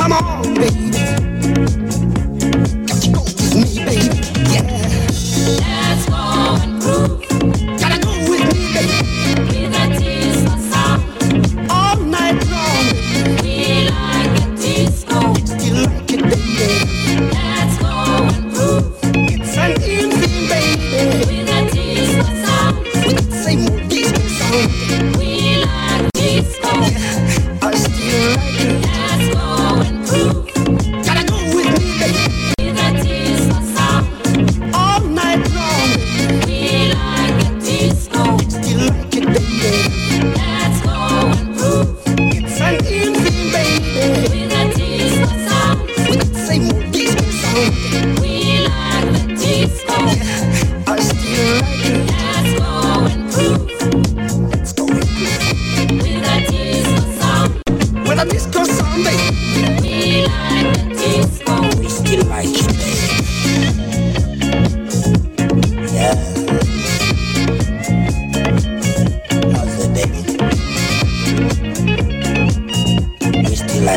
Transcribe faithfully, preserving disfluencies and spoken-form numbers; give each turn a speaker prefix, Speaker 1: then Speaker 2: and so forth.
Speaker 1: Come on, baby. Got to go with me, baby. Yeah.
Speaker 2: Let's go and groove.
Speaker 1: Gotta go with me, baby.
Speaker 2: With a disco sound.
Speaker 1: All night long.
Speaker 2: We like a disco.
Speaker 1: You like it, baby.
Speaker 2: Let's go and groove.
Speaker 1: It's an evening, baby.
Speaker 2: With a disco sound.
Speaker 1: With the same old disco sound.
Speaker 2: We like disco.
Speaker 1: Yeah, I still like it.
Speaker 2: Let's go and groove.
Speaker 1: Gotta go with me, baby.
Speaker 2: With a disco sound.
Speaker 1: All night long.
Speaker 2: We like a disco.
Speaker 1: You like it, baby.
Speaker 2: Let's go and groove.
Speaker 1: It's an evening, baby.
Speaker 2: With a disco sound.
Speaker 1: With the same old disco sound.
Speaker 2: We like the disco.
Speaker 1: Yeah, I still like it.
Speaker 2: Let's go and groove.
Speaker 1: Let's go with me.
Speaker 2: With a disco sound.
Speaker 1: With a disco sound, baby.
Speaker 2: We like the disco.
Speaker 1: We still like it, baby. Yeah.